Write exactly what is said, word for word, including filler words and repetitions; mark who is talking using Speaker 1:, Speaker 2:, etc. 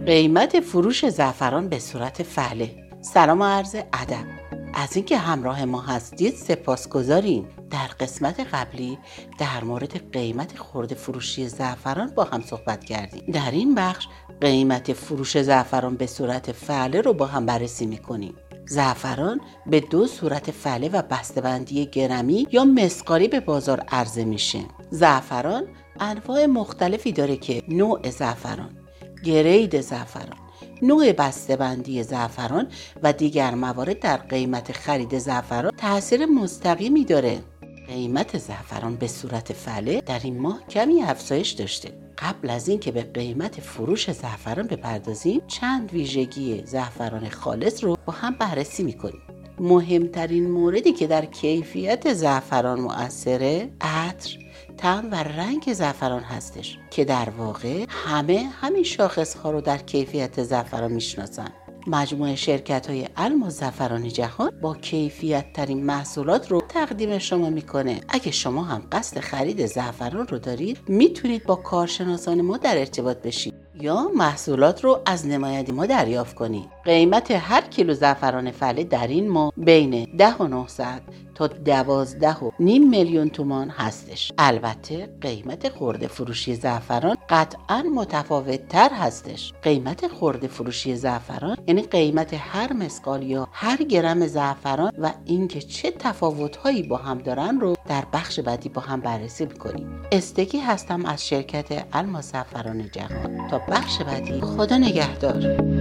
Speaker 1: قیمت فروش زعفران به صورت فعله. سلام و عرض ادب. از اینکه همراه ما هستید سپاسگزاریم. در قسمت قبلی در مورد قیمت خرده فروشی زعفران با هم صحبت کردیم. در این بخش قیمت فروش زعفران به صورت فعله رو با هم بررسی میکنیم. زعفران به دو صورت فعله و بسته‌بندی گرمی یا مثقالی به بازار عرضه میشه. زعفران انواع مختلفی داره که نوع زعفران، گرید زعفران، نوع بسته‌بندی زعفران و دیگر موارد در قیمت خرید زعفران تأثیر مستقیمی داره. قیمت زعفران به صورت فعله در این ماه کمی افزایش داشته. قبل از این که به قیمت فروش زعفران بپردازیم، چند ویژگی زعفران خالص رو با هم بررسی میکنیم. مهمترین موردی که در کیفیت زعفران مؤثره، عطر، طعم و رنگ زعفران هستش که در واقع همه همین شاخص ها رو در کیفیت زعفران میشناسن. مجموعه شرکت های الماس زعفران جهان با کیفیت ترین محصولات رو تقدیم شما میکنه. اگه شما هم قصد خرید زعفران رو دارید، میتونید با کارشناسان ما در ارتباط بشید یا محصولات رو از نماینده ما دریافت کنید. قیمت هر کیلو زعفران فعله در این ماه بین ده و نهصد تا دوازده و نیم میلیون تومان هستش. البته قیمت خرده فروشی زعفران قطعا متفاوت تر هستش. قیمت خرده فروشی زعفران یعنی قیمت هر مسقال یا هر گرم زعفران و اینکه چه تفاوت‌هایی با هم دارن رو در بخش بعدی با هم بررسی می‌کنیم. استکی هستم از شرکت الماس زعفران جهان. تا بخش بعدی، خدا نگهدار.